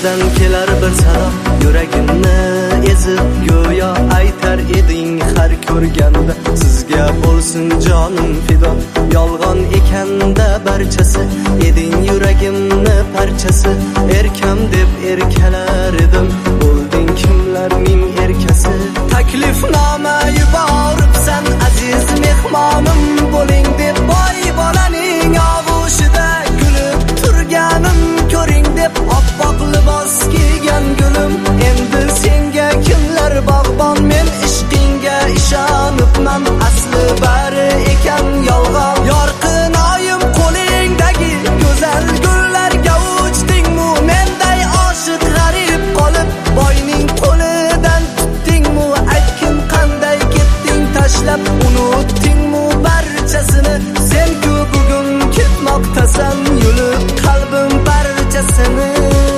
Qayerdan kelar bir sado, yuragimni ezib go'yo aytar eding har ko'rganda. Sizga bo'lsin jonim fido, yolg'on ekanda barchasi, eding yuragimni parchasi. Erkam deb erkalar edim, bo'lding kimlarning erkasi. Taklifnoma yuboribsan aziz mehmonim, bo'ling deb boy bolaning ovushida kulib turganim. Ko'ring deb oppoq libos kiygan gulim, endi senga kimlar bog'bon, men ishqingga ishonibman. Asli bari ekan yolg'on. Yorqin oyim qo'lingdagi go'zal gullarga uchdingmi? Menday oshiq g'arib qolib boyning qo'lidan tutdingmi? Aytgin qanday ketding tashlab, unutdingmi barchasini? Sen-ku bugun ketmoqdasan, yulib qalbim barchasini.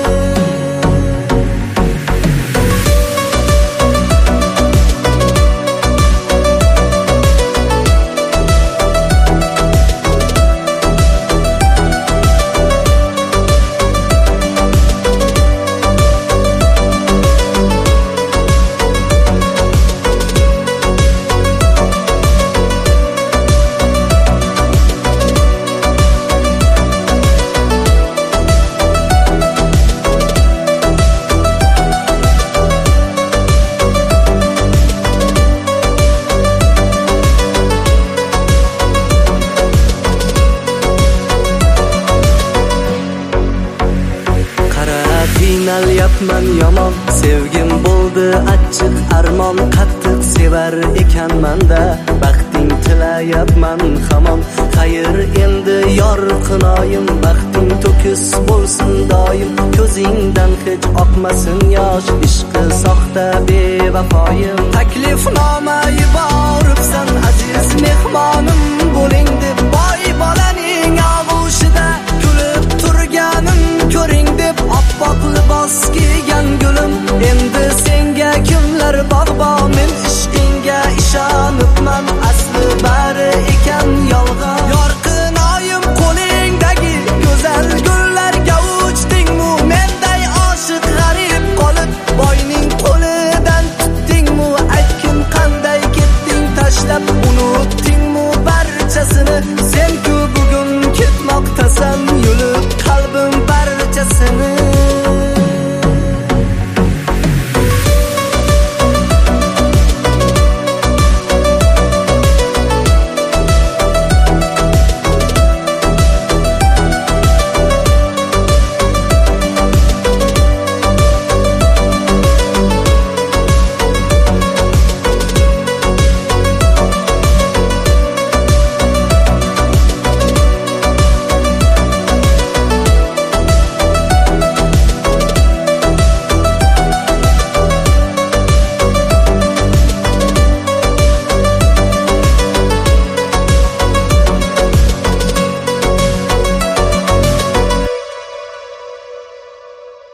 Qiynalyapman yomon, sevgim bo'ldi achchiq armon. Qattiq sevar ekanman-da, baxting tilayapman hamon. Xayr endi yorqin oyim, baxting to'kis bo'lsin doim. Ko'zingdan hech oqmasin yosh, ishqi soxta bevafoyim. Taklifnoma yuboribsan aziz mehmonim, bo'ling deb boy bolaning ovushida kulib turganim. Ko'ring deb oppoq libos kiygan gulim, endi senga kimlar bog'bon, men ishqingga ishonibman. Asli bari ekan yolg'on. Yorqin oyim qo'lingdagi go'zal gullarga uchdingmi? Menday oshiq g'arib qolib boyning qo'lidan tutdingmi? Aytgin qanday ketding tashlab, unutdingmi barchasini? Sen-ku bugun ketmoqdasan,